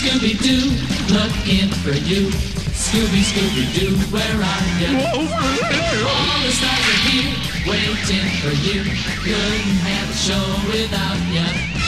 Scooby-Doo, looking for you. Scooby-Doo, where are you? All the stars are here, waiting for you. Couldn't have a show without you.